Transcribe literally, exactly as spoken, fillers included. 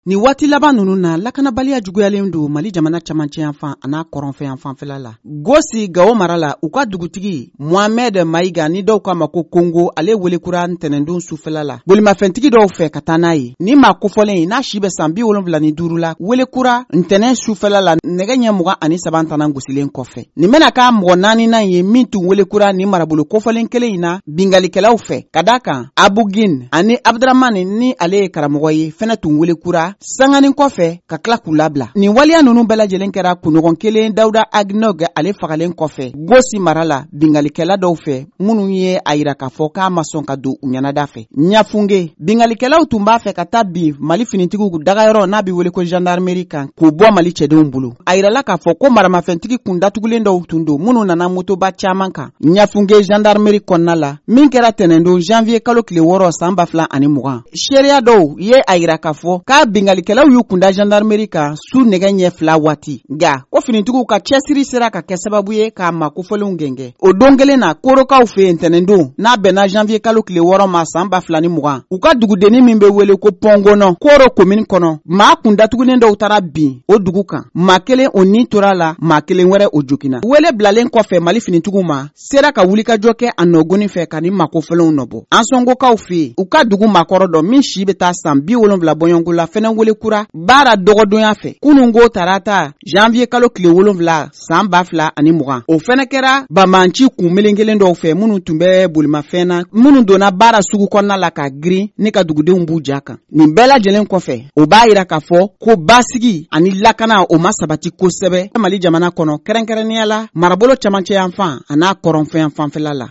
Ni waati laban nunu na lakanabaliya juguyalen do Mali jamana camancɛ yanfan ana kɔrɔnfɛ yanfanfɛla la. Gosi Gawo mara la u ka dugutigi Mohamed Maïga ni dɔw k'a ma ko Kongo ale welekura ntɛnɛndon sufɛla la. Bolimafɛntigi dɔw fɛ ka taa n'a ye. Ni maa kofɔlen n'a si bɛ san bi wolonwula ni duuru la welekura ntɛnɛn sufɛla la nɛgɛ ɲɛ mugan ani saba tana gosilen kɔfɛ. Nin bɛna k'a mɔgɔ naani nan ye min tun welekura ni marabolo kofɔlen kelen in na bingalikɛlaw fɛ. Ka d'a kan Abugin ani Abdramani ni ale ye karamɔgɔ ye fɛnɛ tun welekura sanganin kɔfɛ ka tila k'u labila. Nin waliya ninnu bɛɛ lajɛlen kɛra kunɲɔgɔn kelen Dawuda Agnog ale fagalen kɔfɛ Gosi mara la bingalikɛla dɔw fɛ minnu ye a yira k'a fɔ k'a ma sɔn ka don u ɲɛnada fɛ. Ɲafunge bingalikɛlaw tun b'a fɛ ka taa bin Mali finitigiw dagayɔrɔ n'a bɛ wele ko gendarmerie kan k'u bɔ Mali cɛdenw bolo. A yirala k'a fɔ ko maramafɛntigi kun datugulen dɔw tun don minnu nana motoba caman kan. Ɲafunge gendarmerie kɔnɔna la min kɛra tɛnɛndon janvier kalo tile wɔɔrɔ san ba fila ani mugan. Seereya dɔw ye a yira k'a fɔ k'a bingalikɛlaw y'u kunda gendarmerie kan su nɛgɛ ɲɛ fila waati. Nga ko finitigiw ka cɛsiri sera ka kɛ sababu ye k'a ma kofɔlenw gɛngɛ. O don kelen na korokaw fɛ yen ntɛnɛndon n'a bɛnna janvier kalo tile wɔɔrɔ ma san ba fila ni mugan. U ka dugudenni min bɛ wele ko Pɔngɔnɔ Koro commune kɔnɔ maa kun datugulen dɔw taara bin o dugu kan. Maa kelen o ni tora la maa kelen wɛrɛ o jogina. Wele bilalen kɔfɛ Mali finitigiw ma sera ka wulikajɔ kɛ a nɔgɔnin fɛ ka ni maa kofɔlenw nɔbɔ. An sɔngokaw fɛ yen u ka dugu maakɔrɔ dɔ min si bɛ taa san bi wolonwula bɔɲɔngo la fɛnɛ welekura baara dɔgɔdonya fɛ kunungo tarata janvier kalo tile wolonwula san ba fila ani mugan. O fɛnɛ kɛra bamanci kun melengelen dɔw fɛ minnu tun bɛ bolimafɛn na minnu donna baara sugu kɔnɔna la ka girin ne ka dugudenw b'u ja kan. Nin bɛɛ lajɛlen kɔfɛ o b'a yira k'a fɔ ko basigi ani lakana o ma sabati kosɛbɛ Mali jamana kɔnɔ kɛrɛnkɛrɛnnenya la marabolo camancɛ yanfan a n'a kɔrɔnfɛ yanfanfɛla la.